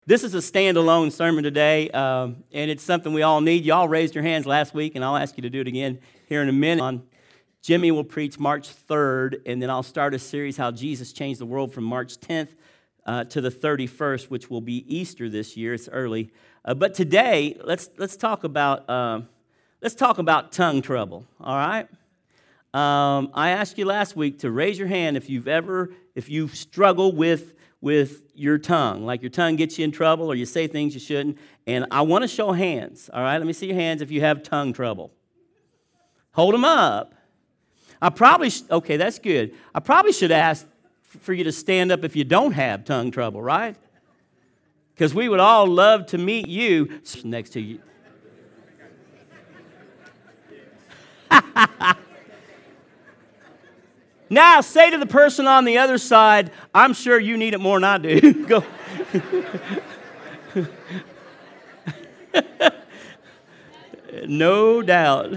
This is a standalone sermon today, and it's something we all need. Y'all raised your hands last week, and I'll ask you to do it again here in a minute. Jimmy will preach March 3rd, and then I'll start a series, How Jesus Changed the World, from March 10th to the 31st, which will be Easter this year. It's early. But today, let's talk about tongue trouble, all right? I asked you last week to raise your hand if you struggle with your tongue, like your tongue gets you in trouble or you say things you shouldn't. And I want to show hands, all right? Let me see your hands if you have tongue trouble. Hold them up. Okay, that's good. I probably should ask for you to stand up if you don't have tongue trouble, right? Because we would all love to meet you next to you. Now, say to the person on the other side, I'm sure you need it more than I do. Go. No doubt.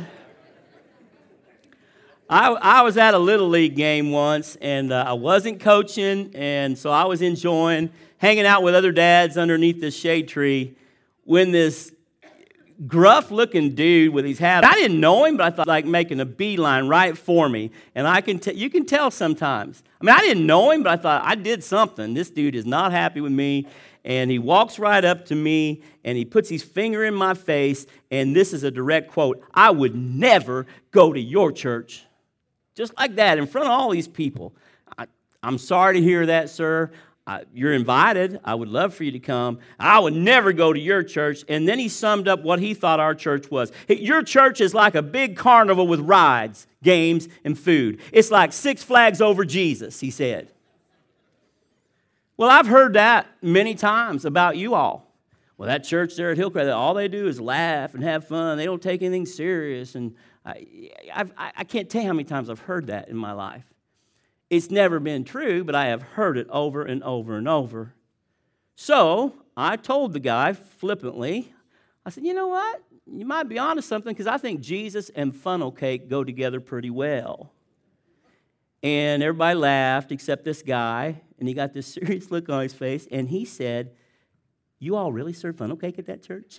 I was at a Little League game once, and I wasn't coaching, and so I was enjoying hanging out with other dads underneath this shade tree when this gruff-looking dude with his hat. I didn't know him, but I thought like making a beeline right for me. And you can tell sometimes. I mean, I didn't know him, but I thought I did something. This dude is not happy with me. And he walks right up to me, and he puts his finger in my face, and this is a direct quote, "I would never go to your church." Just like that, in front of all these people. I'm sorry to hear that, sir. You're invited. I would love for you to come. I would never go to your church. And then he summed up what he thought our church was. Your church is like a big carnival with rides, games, and food. It's like Six Flags over Jesus, he said. Well, I've heard that many times about you all. Well, that church there at Hillcrest, all they do is laugh and have fun. They don't take anything serious. And I can't tell you how many times I've heard that in my life. It's never been true, but I have heard it over and over and over. So I told the guy flippantly, I said, you know what? You might be onto something because I think Jesus and funnel cake go together pretty well. And everybody laughed except this guy, and he got this serious look on his face, and he said, "You all really serve funnel cake at that church?"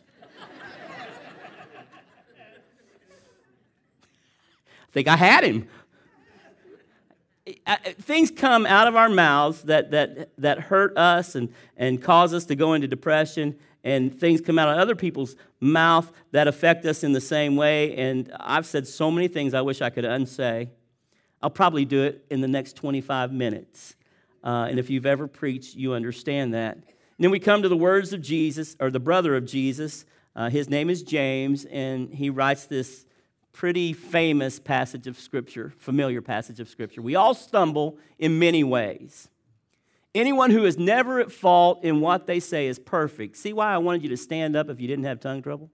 I think I had him. Things come out of our mouths that hurt us and cause us to go into depression, and things come out of other people's mouth that affect us in the same way. And I've said so many things I wish I could unsay. I'll probably do it in the next 25 minutes. And if you've ever preached, you understand that. And then we come to the words of Jesus, or the brother of Jesus. His name is James, and he writes this pretty famous passage of Scripture, familiar passage of Scripture. We all stumble in many ways. Anyone who is never at fault in what they say is perfect. See why I wanted you to stand up if you didn't have tongue trouble?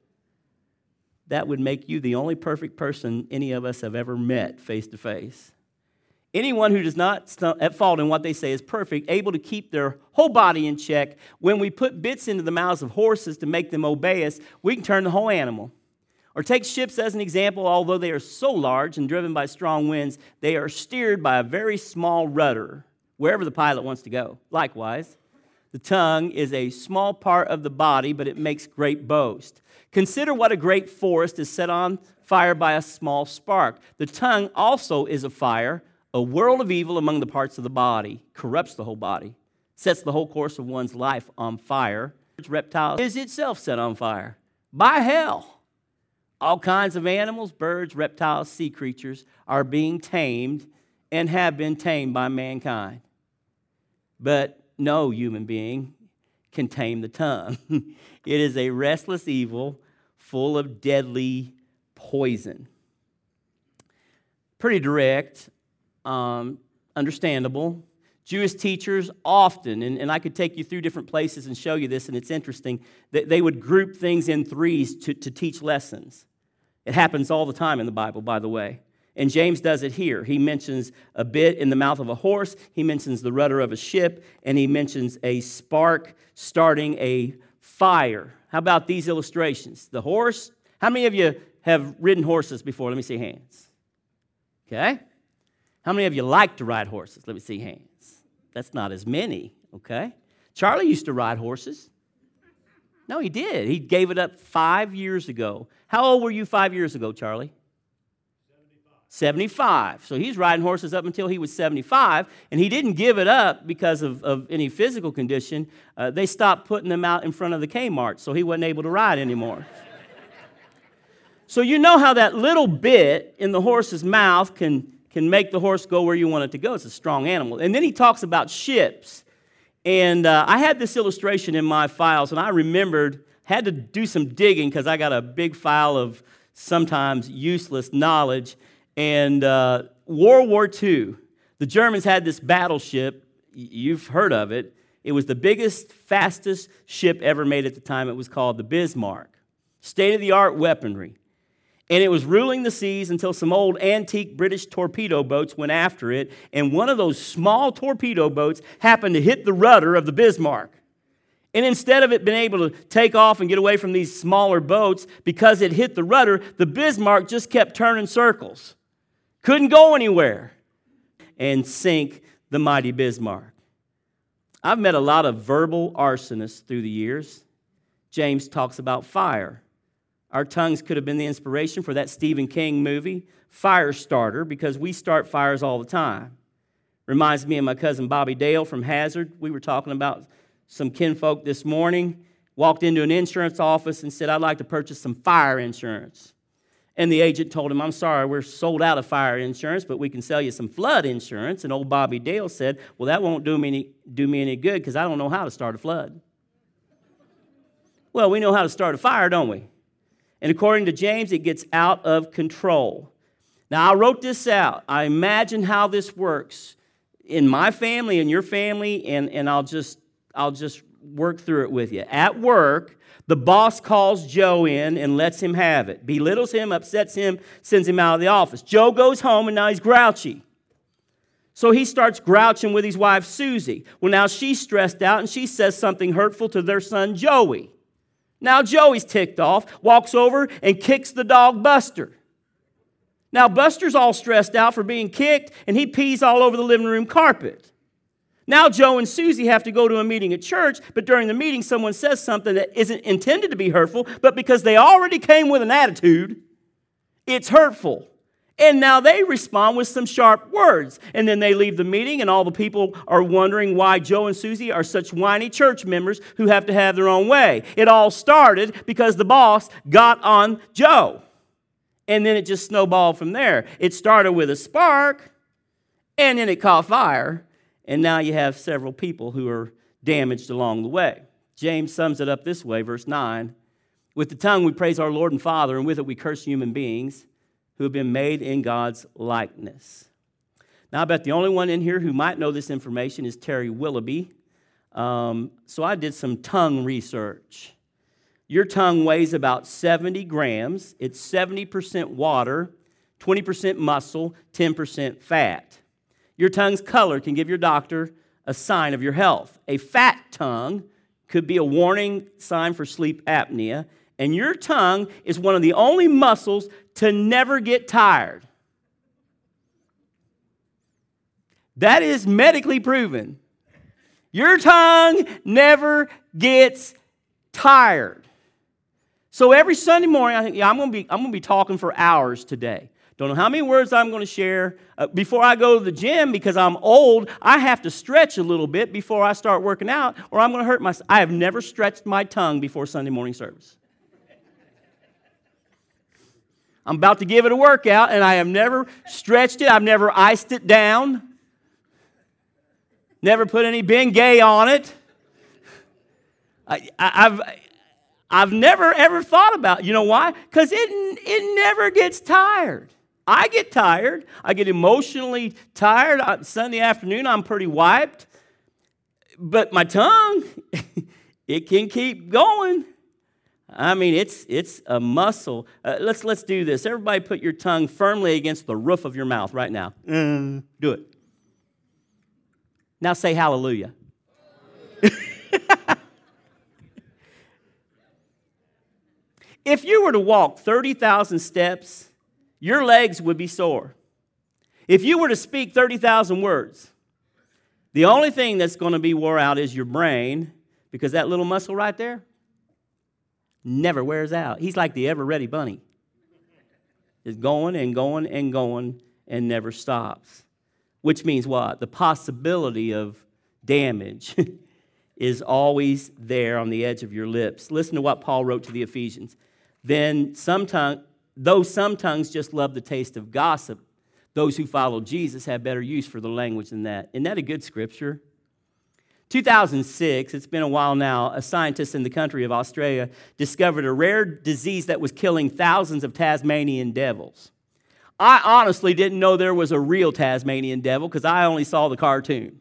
That would make you the only perfect person any of us have ever met face to face. Anyone who does not at fault in what they say is perfect, able to keep their whole body in check. When we put bits into the mouths of horses to make them obey us, we can turn the whole animal. Or take ships as an example. Although they are so large and driven by strong winds, they are steered by a very small rudder, wherever the pilot wants to go. Likewise, the tongue is a small part of the body, but it makes great boast. Consider what a great forest is set on fire by a small spark. The tongue also is a fire, a world of evil among the parts of the body, corrupts the whole body, sets the whole course of one's life on fire. Reptiles is itself set on fire by hell. All kinds of animals, birds, reptiles, sea creatures are being tamed and have been tamed by mankind. But no human being can tame the tongue. It is a restless evil full of deadly poison. Pretty direct, understandable. Jewish teachers often, and I could take you through different places and show you this, and it's interesting, that they would group things in threes to teach lessons. It happens all the time in the Bible, by the way. And James does it here. He mentions a bit in the mouth of a horse. He mentions the rudder of a ship. And he mentions a spark starting a fire. How about these illustrations? The horse. How many of you have ridden horses before? Let me see hands. Okay. How many of you like to ride horses? Let me see hands. That's not as many, okay? Charlie used to ride horses. No, he did. He gave it up 5 years ago. How old were you 5 years ago, Charlie? 75. So he's riding horses up until he was 75, and he didn't give it up because of any physical condition. They stopped putting them out in front of the Kmart, so he wasn't able to ride anymore. So you know how that little bit in the horse's mouth can make the horse go where you want it to go. It's a strong animal. And then he talks about ships. And I had this illustration in my files, and I remembered, had to do some digging because I got a big file of sometimes useless knowledge. And World War II, the Germans had this battleship. You've heard of it. It was the biggest, fastest ship ever made at the time. It was called the Bismarck. State-of-the-art weaponry. And it was ruling the seas until some old antique British torpedo boats went after it, and one of those small torpedo boats happened to hit the rudder of the Bismarck. And instead of it being able to take off and get away from these smaller boats, because it hit the rudder, the Bismarck just kept turning circles. Couldn't go anywhere and sink the mighty Bismarck. I've met a lot of verbal arsonists through the years. James talks about fire. Our tongues could have been the inspiration for that Stephen King movie, Firestarter, because we start fires all the time. Reminds me of my cousin Bobby Dale from Hazard. We were talking about some kinfolk this morning. Walked into an insurance office and said, I'd like to purchase some fire insurance. And the agent told him, I'm sorry, we're sold out of fire insurance, but we can sell you some flood insurance. And old Bobby Dale said, well, that won't do me any good because I don't know how to start a flood. Well, we know how to start a fire, don't we? And according to James, it gets out of control. Now, I wrote this out. I imagine how this works in my family and your family, and I'll just work through it with you. At work, the boss calls Joe in and lets him have it. Belittles him, upsets him, sends him out of the office. Joe goes home, and now he's grouchy. So he starts grouching with his wife, Susie. Well, now she's stressed out, and she says something hurtful to their son, Joey. Now Joey's ticked off, walks over and kicks the dog Buster. Now Buster's all stressed out for being kicked, and he pees all over the living room carpet. Now Joe and Susie have to go to a meeting at church, but during the meeting someone says something that isn't intended to be hurtful, but because they already came with an attitude, it's hurtful. And now they respond with some sharp words. And then they leave the meeting, and all the people are wondering why Joe and Susie are such whiny church members who have to have their own way. It all started because the boss got on Joe. And then it just snowballed from there. It started with a spark, and then it caught fire. And now you have several people who are damaged along the way. James sums it up this way, verse 9. With the tongue we praise our Lord and Father, and with it we curse human beings who have been made in God's likeness. Now, I bet the only one in here who might know this information is Terry Willoughby. So I did some tongue research. Your tongue weighs about 70 grams. It's 70% water, 20% muscle, 10% fat. Your tongue's color can give your doctor a sign of your health. A fat tongue could be a warning sign for sleep apnea. And your tongue is one of the only muscles to never get tired. That is medically proven. Your tongue never gets tired. So every Sunday morning, I think, I'm going to be talking for hours today. Don't know how many words I'm going to share. Before I go to the gym, because I'm old, I have to stretch a little bit before I start working out, or I'm going to hurt myself. I have never stretched my tongue before Sunday morning service. I'm about to give it a workout, and I have never stretched it. I've never iced it down. Never put any Bengay on it. I've never, ever thought about it. You know why? Because it never gets tired. I get tired. I get emotionally tired. Sunday afternoon, I'm pretty wiped. But my tongue, it can keep going. I mean, it's a muscle. Let's do this. Everybody put your tongue firmly against the roof of your mouth right now. Do it. Now say hallelujah. If you were to walk 30,000 steps, your legs would be sore. If you were to speak 30,000 words, The only thing that's going to be wore out is your brain, because that little muscle right there never wears out. He's like the ever-ready bunny. It's going and going and going and never stops. Which means what? The possibility of damage is always there on the edge of your lips. Listen to what Paul wrote to the Ephesians. Though some tongues just love the taste of gossip, those who follow Jesus have better use for the language than that. Isn't that a good scripture? 2006, it's been a while now, a scientist in the country of Australia discovered a rare disease that was killing thousands of Tasmanian devils. I honestly didn't know there was a real Tasmanian devil because I only saw the cartoon.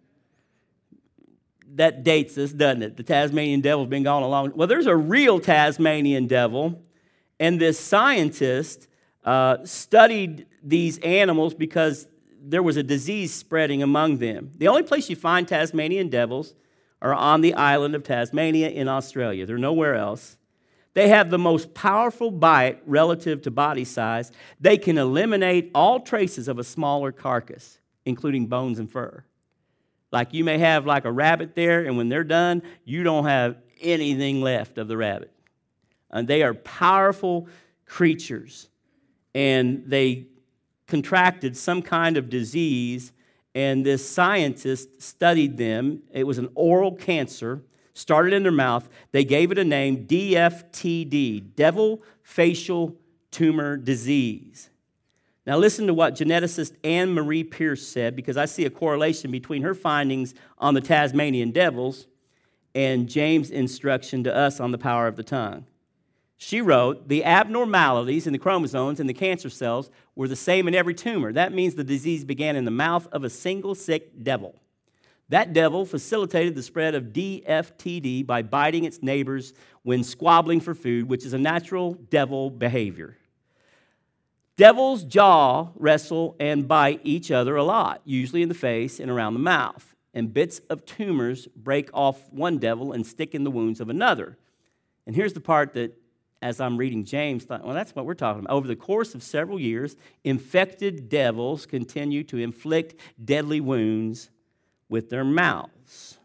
That dates us, doesn't it? The Tasmanian devil's been gone a long time. Well, there's a real Tasmanian devil, and this scientist studied these animals because there was a disease spreading among them. The only place you find Tasmanian devils are on the island of Tasmania in Australia. They're nowhere else. They have the most powerful bite relative to body size. They can eliminate all traces of a smaller carcass, including bones and fur. Like you may have like a rabbit there, and when they're done, you don't have anything left of the rabbit. And they are powerful creatures. And they contracted some kind of disease, and this scientist studied them. It was an oral cancer, started in their mouth. They gave it a name, DFTD, Devil Facial Tumor Disease. Now listen to what geneticist Anne Marie Pierce said, because I see a correlation between her findings on the Tasmanian devils and James' instruction to us on the power of the tongue. She wrote, the abnormalities in the chromosomes and the cancer cells were the same in every tumor. That means the disease began in the mouth of a single sick devil. That devil facilitated the spread of DFTD by biting its neighbors when squabbling for food, which is a natural devil behavior. Devils jaw, wrestle, and bite each other a lot, usually in the face and around the mouth. And bits of tumors break off one devil and stick in the wounds of another. And here's the part that, as I'm reading James, thought, well, that's what we're talking about. Over the course of several years, infected devils continue to inflict deadly wounds with their mouths.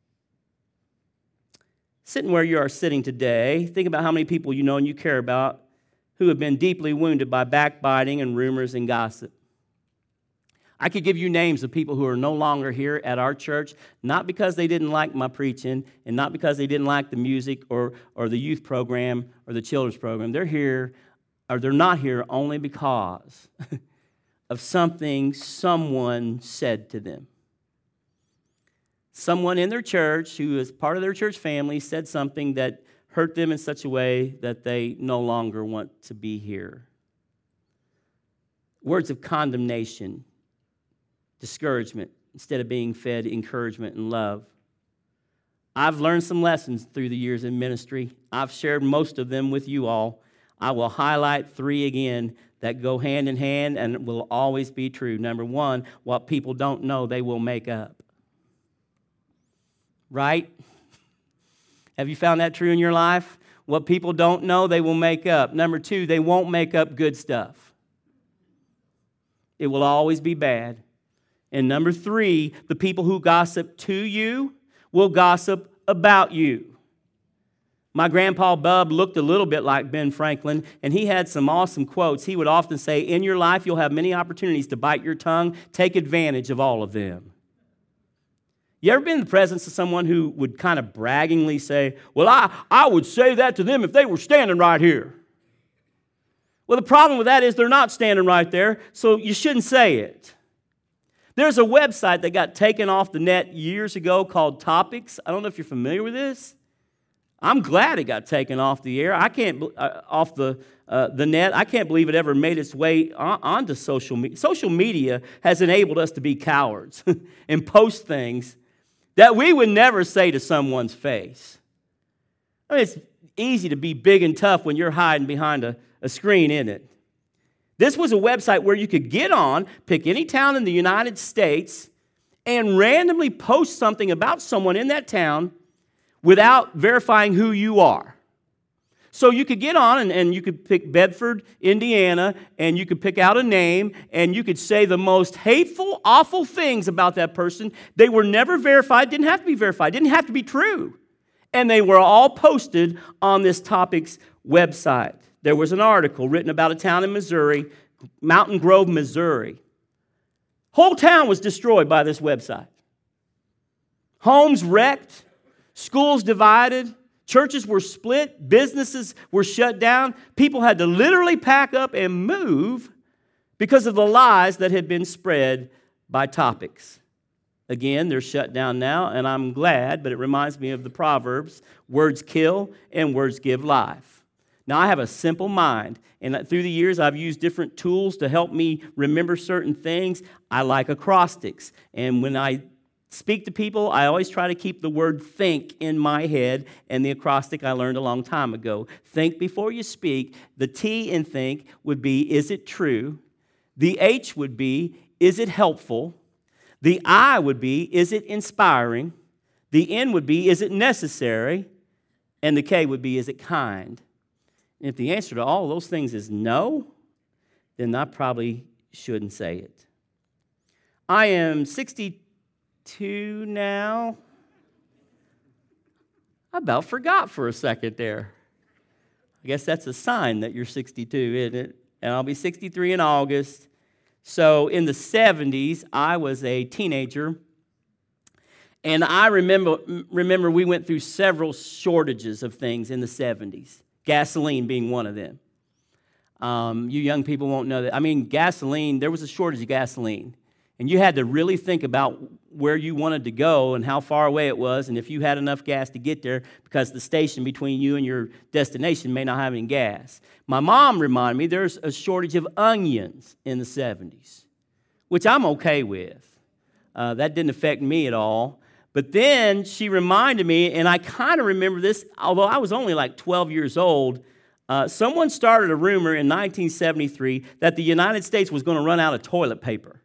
Sitting where you are sitting today, think about how many people you know and you care about who have been deeply wounded by backbiting and rumors and gossip. I could give you names of people who are no longer here at our church, not because they didn't like my preaching and not because they didn't like the music or the youth program or the children's program. They're here, or they're not here only because of something someone said to them. Someone in their church who is part of their church family said something that hurt them in such a way that they no longer want to be here. Words of condemnation, discouragement, instead of being fed encouragement and love. I've learned some lessons through the years in ministry. I've shared most of them with you all. I will highlight 3 again that go hand in hand and will always be true. Number 1, what people don't know, they will make up. Right? Have you found that true in your life? What people don't know, they will make up. Number 2, they won't make up good stuff. It will always be bad. And number 3, the people who gossip to you will gossip about you. My grandpa Bub looked a little bit like Ben Franklin, and he had some awesome quotes. He would often say, in your life, you'll have many opportunities to bite your tongue. Take advantage of all of them. You ever been in the presence of someone who would kind of braggingly say, well, I would say that to them if they were standing right here? Well, the problem with that is they're not standing right there, so you shouldn't say it. There's a website that got taken off the net years ago called Topics. I don't know if you're familiar with this. I'm glad it got taken off the air. I can't off the net. I can't believe it ever made its way onto social media. Social media has enabled us to be cowards and post things that we would never say to someone's face. I mean, it's easy to be big and tough when you're hiding behind a screen, isn't it? This was a website where you could get on, pick any town in the United States, and randomly post something about someone in that town without verifying who you are. So you could get on and you could pick Bedford, Indiana, and you could pick out a name, and you could say the most hateful, awful things about that person. They were never verified, didn't have to be verified, didn't have to be true. And they were all posted on this topic's website. There was an article written about a town in Missouri, Mountain Grove, Missouri. Whole town was destroyed by this website. Homes wrecked, schools divided, churches were split, businesses were shut down. People had to literally pack up and move because of the lies that had been spread by topics. Again, they're shut down now, and I'm glad, but it reminds me of the Proverbs, words kill and words give life. Now, I have a simple mind, and through the years, I've used different tools to help me remember certain things. I like acrostics, and when I speak to people, I always try to keep the word think in my head, and the acrostic I learned a long time ago. Think before you speak. The T in think would be, is it true? The H would be, is it helpful? The I would be, is it inspiring? The N would be, is it necessary? And the K would be, is it kind? And if the answer to all of those things is no, then I probably shouldn't say it. I am 62 now. I about forgot for a second there. I guess that's a sign that you're 62, isn't it? And I'll be 63 in August. So in the 70s, I was a teenager, and I remember we went through several shortages of things in the 70s, gasoline being one of them. You young people won't know that. I mean, gasoline, there was a shortage of gasoline, and you had to really think about where you wanted to go and how far away it was, and if you had enough gas to get there, because the station between you and your destination may not have any gas. My mom reminded me there's a shortage of onions in the 70s, which I'm okay with. That didn't affect me at all. But then she reminded me, and I kind of remember this, although I was only like 12 years old, someone started a rumor in 1973 that the United States was going to run out of toilet paper.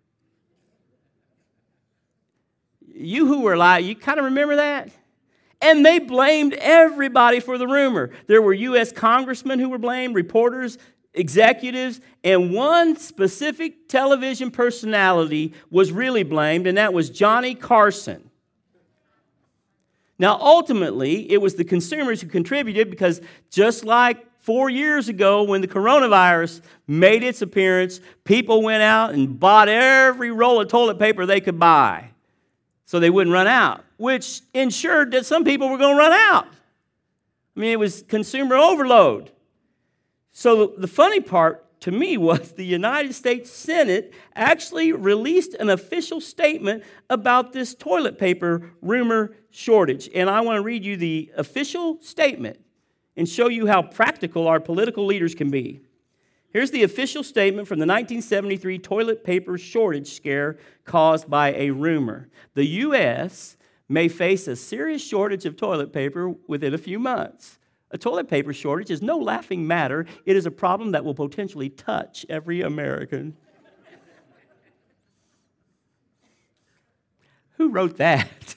You who were alive, you kind of remember that? And they blamed everybody for the rumor. There were U.S. congressmen who were blamed, reporters, executives, and one specific television personality was really blamed, and that was Johnny Carson. Now, ultimately, it was the consumers who contributed, because just like 4 years ago when the coronavirus made its appearance, people went out and bought every roll of toilet paper they could buy so they wouldn't run out, which ensured that some people were going to run out. I mean, it was consumer overload. So the funny part to me was the United States Senate actually released an official statement about this toilet paper rumor shortage. And I want to read you the official statement and show you how practical our political leaders can be. Here's the official statement from the 1973 toilet paper shortage scare caused by a rumor. The U.S. may face a serious shortage of toilet paper within a few months. A toilet paper shortage is no laughing matter. It is a problem that will potentially touch every American. Who wrote that?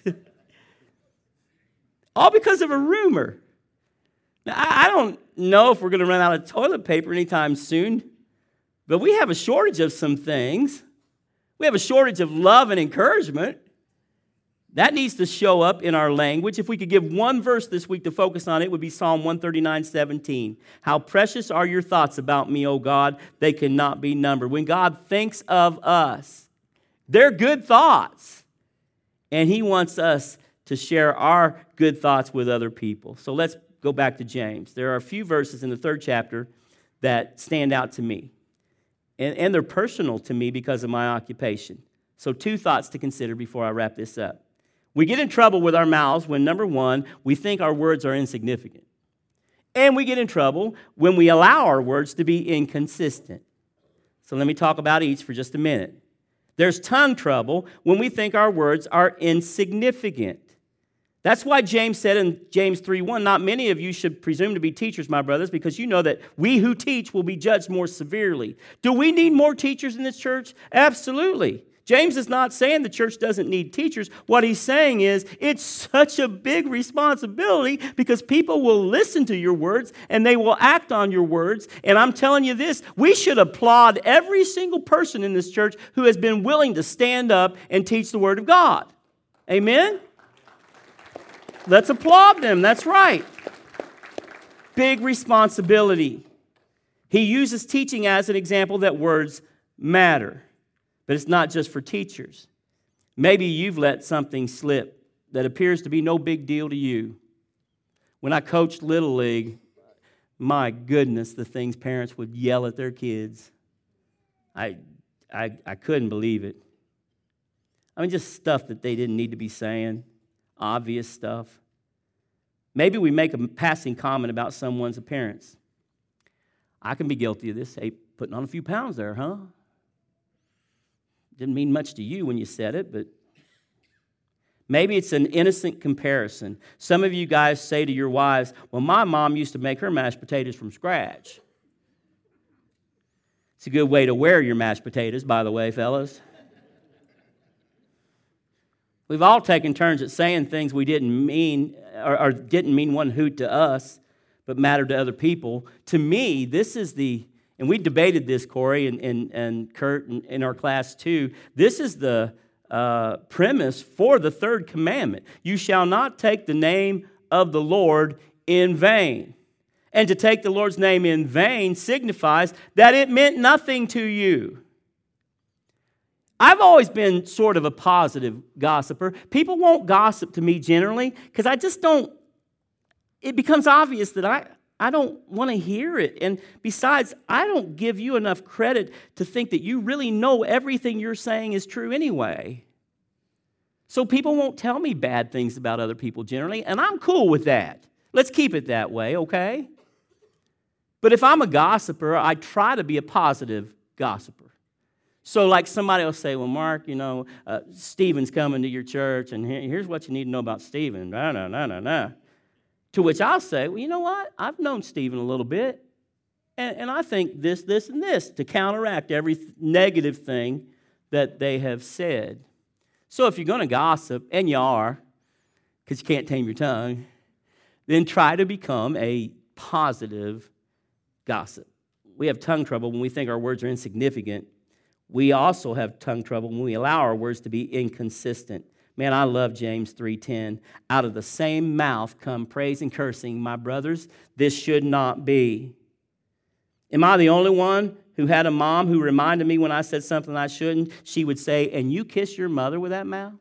All because of a rumor. Now, I don't know if we're going to run out of toilet paper anytime soon, but we have a shortage of some things. We have a shortage of love and encouragement. That needs to show up in our language. If we could give one verse this week to focus on, it would be Psalm 139:17. How precious are your thoughts about me, O God, they cannot be numbered. When God thinks of us, they're good thoughts, and He wants us to share our good thoughts with other people. So let's go back to James. There are a few verses in the 3rd chapter that stand out to me, and they're personal to me because of my occupation. So 2 thoughts to consider before I wrap this up. We get in trouble with our mouths when, number one, we think our words are insignificant. And we get in trouble when we allow our words to be inconsistent. So let me talk about each for just a minute. There's tongue trouble when we think our words are insignificant. That's why James said in James 3:1, not many of you should presume to be teachers, my brothers, because you know that we who teach will be judged more severely. Do we need more teachers in this church? Absolutely. James is not saying the church doesn't need teachers. What he's saying is it's such a big responsibility because people will listen to your words and they will act on your words. And I'm telling you this, we should applaud every single person in this church who has been willing to stand up and teach the Word of God. Amen? Let's applaud them. That's right. Big responsibility. He uses teaching as an example that words matter. But it's not just for teachers. Maybe you've let something slip that appears to be no big deal to you. When I coached Little League, my goodness, the things parents would yell at their kids. I couldn't believe it. I mean, just stuff that they didn't need to be saying, obvious stuff. Maybe we make a passing comment about someone's appearance. I can be guilty of this. Hey, putting on a few pounds there, huh? Didn't mean much to you when you said it, but maybe it's an innocent comparison. Some of you guys say to your wives, well, my mom used to make her mashed potatoes from scratch. It's a good way to wear your mashed potatoes, by the way, fellas. We've all taken turns at saying things we didn't mean or didn't mean one hoot to us, but mattered to other people. To me, this is and we debated this, Corey and Kurt, in our class too. This is the premise for the third commandment. You shall not take the name of the Lord in vain. And to take the Lord's name in vain signifies that it meant nothing to you. I've always been sort of a positive gossiper. People won't gossip to me generally because I just don't, it becomes obvious that I don't want to hear it. And besides, I don't give you enough credit to think that you really know everything you're saying is true anyway. So people won't tell me bad things about other people generally, and I'm cool with that. Let's keep it that way, okay? But if I'm a gossiper, I try to be a positive gossiper. So like somebody will say, well, Mark, Stephen's coming to your church, and here's what you need to know about Stephen. No. To which I'll say, well, you know what? I've known Stephen a little bit, and I think this, and this to counteract every negative thing that they have said. So if you're going to gossip, and you are, because you can't tame your tongue, then try to become a positive gossip. We have tongue trouble when we think our words are insignificant. We also have tongue trouble when we allow our words to be inconsistent. Man, I love James 3:10. Out of the same mouth come praise and cursing. My brothers, this should not be. Am I the only one who had a mom who reminded me when I said something I shouldn't? She would say, and you kiss your mother with that mouth?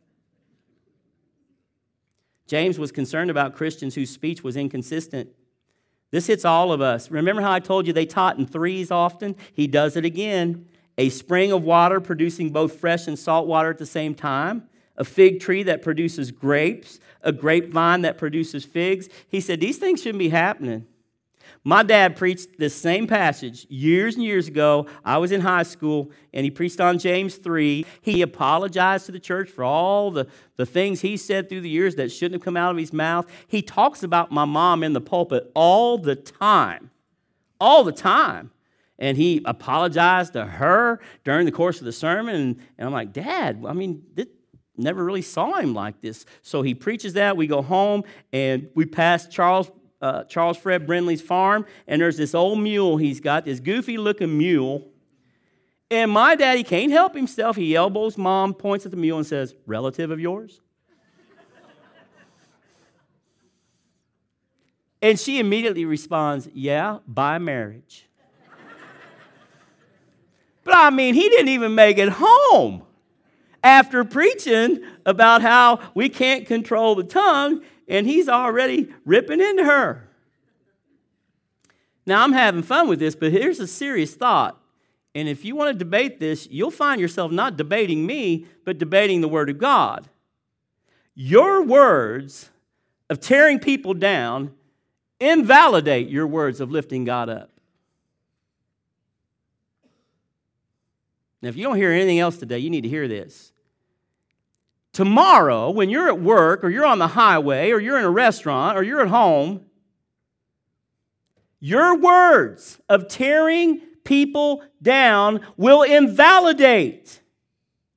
James was concerned about Christians whose speech was inconsistent. This hits all of us. Remember how I told you they taught in threes often? He does it again. A spring of water producing both fresh and salt water at the same time. A fig tree that produces grapes. A grapevine that produces figs. He said, these things shouldn't be happening. My dad preached this same passage years and years ago. I was in high school, and he preached on James 3. He apologized to the church for all the things he said through the years that shouldn't have come out of his mouth. He talks about my mom in the pulpit all the time. All the time. And he apologized to her during the course of the sermon. And I'm like, Dad, never really saw him like this. So he preaches that. We go home, and we pass Charles Fred Brindley's farm, and there's this old mule he's got, this goofy-looking mule. And my daddy can't help himself. He elbows Mom, points at the mule, and says, relative of yours? And she immediately responds, yeah, by marriage. But he didn't even make it home after preaching about how we can't control the tongue, and he's already ripping into her. Now, I'm having fun with this, but here's a serious thought. And if you want to debate this, you'll find yourself not debating me, but debating the Word of God. Your words of tearing people down invalidate your words of lifting God up. Now, if you don't hear anything else today, you need to hear this. Tomorrow, when you're at work, or you're on the highway, or you're in a restaurant, or you're at home, your words of tearing people down will invalidate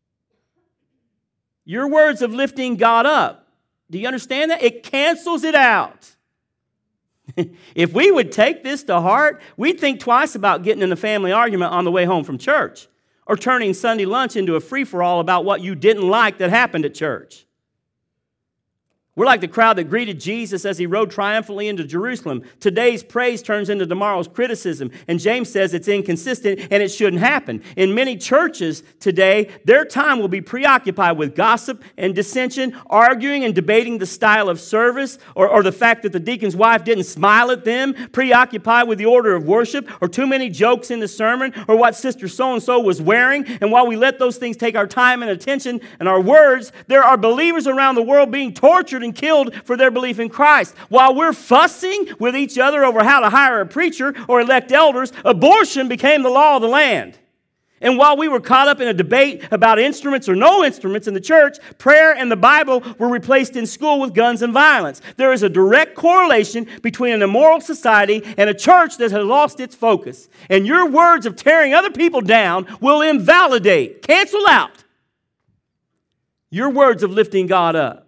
Your words of lifting God up. Do you understand that? It cancels it out. If we would take this to heart, we'd think twice about getting in a family argument on the way home from church or turning Sunday lunch into a free-for-all about what you didn't like that happened at church. We're like the crowd that greeted Jesus as he rode triumphantly into Jerusalem. Today's praise turns into tomorrow's criticism, and James says it's inconsistent and it shouldn't happen. In many churches today, their time will be preoccupied with gossip and dissension, arguing and debating the style of service, or the fact that the deacon's wife didn't smile at them, preoccupied with the order of worship, or too many jokes in the sermon, or what Sister so-and-so was wearing. And while we let those things take our time and attention and our words, there are believers around the world being tortured and killed for their belief in Christ. While we're fussing with each other over how to hire a preacher or elect elders, abortion became the law of the land. And while we were caught up in a debate about instruments or no instruments in the church, prayer and the Bible were replaced in school with guns and violence. There is a direct correlation between an immoral society and a church that has lost its focus. And your words of tearing other people down will invalidate, cancel out your words of lifting God up.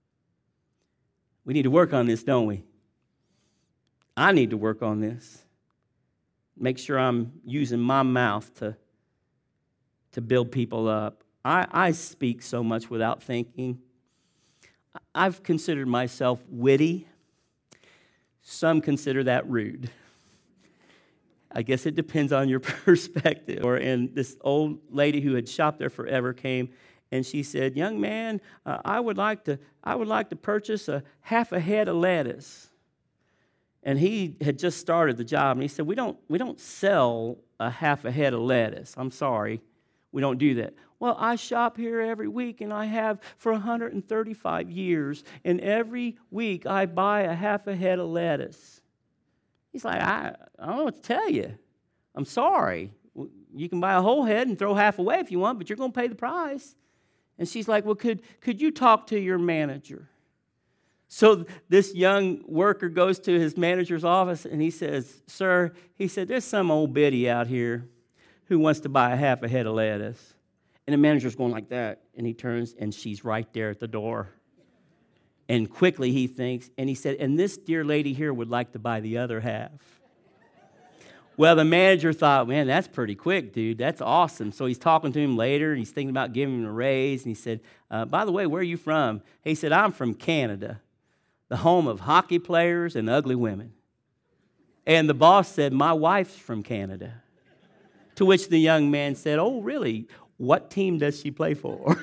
We need to work on this, don't we? I need to work on this. Make sure I'm using my mouth to build people up. I speak so much without thinking. I've considered myself witty. Some consider that rude. I guess it depends on your perspective. And this old lady who had shopped there forever came, and she said, "Young man, I would like to purchase a half a head of lettuce." And he had just started the job, and he said, "We don't sell a half a head of lettuce. I'm sorry, we don't do that." "Well, I shop here every week, and I have for 135 years, and every week I buy a half a head of lettuce." He's like, I don't know what to tell you. I'm sorry. You can buy a whole head and throw half away if you want, but you're going to pay the price. And she's like, "Well, could you talk to your manager?" So this young worker goes to his manager's office, and he says, "Sir," he said, "there's some old biddy out here who wants to buy a half a head of lettuce." And the manager's going like that, and he turns, and she's right there at the door. And quickly he thinks, and he said, "And this dear lady here would like to buy the other half." Well, the manager thought, "Man, that's pretty quick, dude. That's awesome." So he's talking to him later, and he's thinking about giving him a raise. And he said, "By the way, where are you from?" He said, "I'm from Canada, the home of hockey players and ugly women." And the boss said, "My wife's from Canada." To which the young man said, "Oh, really? What team does she play for?"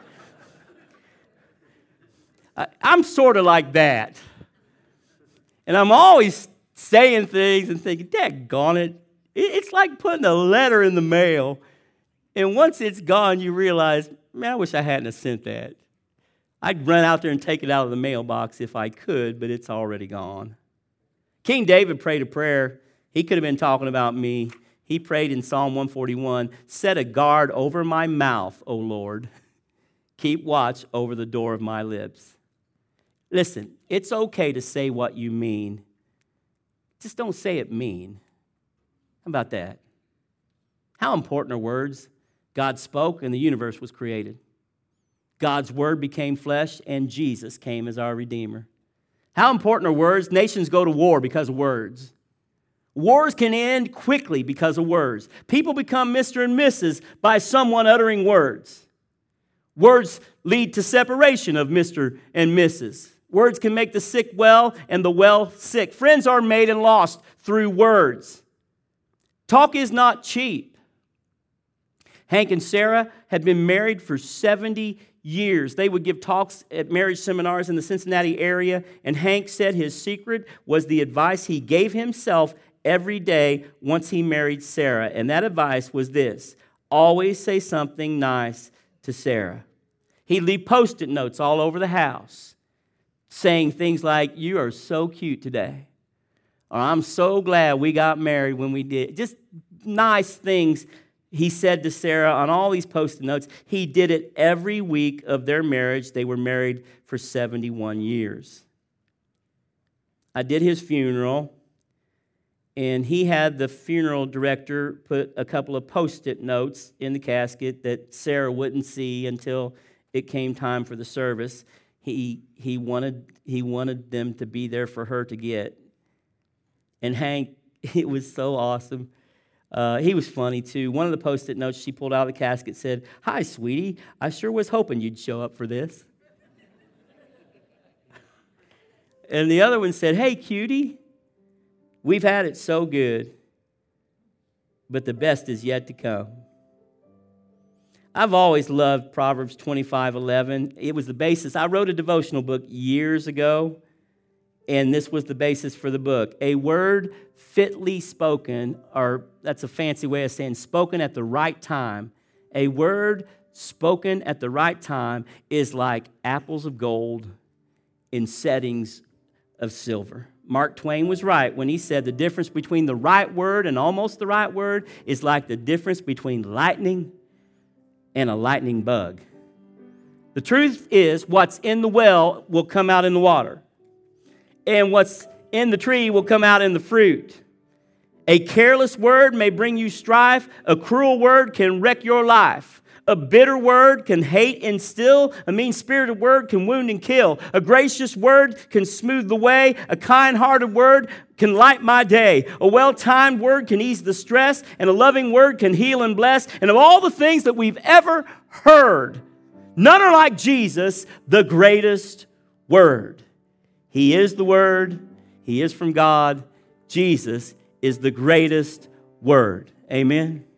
I'm sort of like that. And I'm always saying things and thinking, daggone it. It's like putting a letter in the mail. And once it's gone, you realize, man, I wish I hadn't have sent that. I'd run out there and take it out of the mailbox if I could, but it's already gone. King David prayed a prayer. He could have been talking about me. He prayed in Psalm 141, "Set a guard over my mouth, O Lord. Keep watch over the door of my lips." Listen, it's okay to say what you mean. Just don't say it mean. How about that? How important are words? God spoke and the universe was created. God's word became flesh and Jesus came as our Redeemer. How important are words? Nations go to war because of words. Wars can end quickly because of words. People become Mr. and Mrs. by someone uttering words. Words lead to separation of Mr. and Mrs. Words can make the sick well and the well sick. Friends are made and lost through words. Talk is not cheap. Hank and Sarah had been married for 70 years. They would give talks at marriage seminars in the Cincinnati area, and Hank said his secret was the advice he gave himself every day once he married Sarah. And that advice was this: always say something nice to Sarah. He'd leave Post-it notes all over the house saying things like, "You are so cute today," or "I'm so glad we got married when we did." Just nice things he said to Sarah on all these Post-it notes. He did it every week of their marriage. They were married for 71 years. I did his funeral, and he had the funeral director put a couple of Post-it notes in the casket that Sarah wouldn't see until it came time for the service, he wanted them to be there for her to get. And Hank, it was so awesome. He was funny, too. One of the Post-it notes she pulled out of the casket said, "Hi, sweetie. I sure was hoping you'd show up for this." And the other one said, "Hey, cutie, we've had it so good, but the best is yet to come." I've always loved Proverbs 25:11. It was the basis. I wrote a devotional book years ago, and this was the basis for the book. A word fitly spoken, or that's a fancy way of saying spoken at the right time. A word spoken at the right time is like apples of gold in settings of silver. Mark Twain was right when he said the difference between the right word and almost the right word is like the difference between lightning and a lightning bug. The truth is, what's in the well will come out in the water, and what's in the tree will come out in the fruit. A careless word may bring you strife. A cruel word can wreck your life. A bitter word can hate and still. A mean-spirited word can wound and kill. A gracious word can smooth the way. A kind-hearted word can light my day. A well-timed word can ease the stress. And a loving word can heal and bless. And of all the things that we've ever heard, none are like Jesus, the greatest word. He is the Word. He is from God. Jesus is the greatest word. Amen.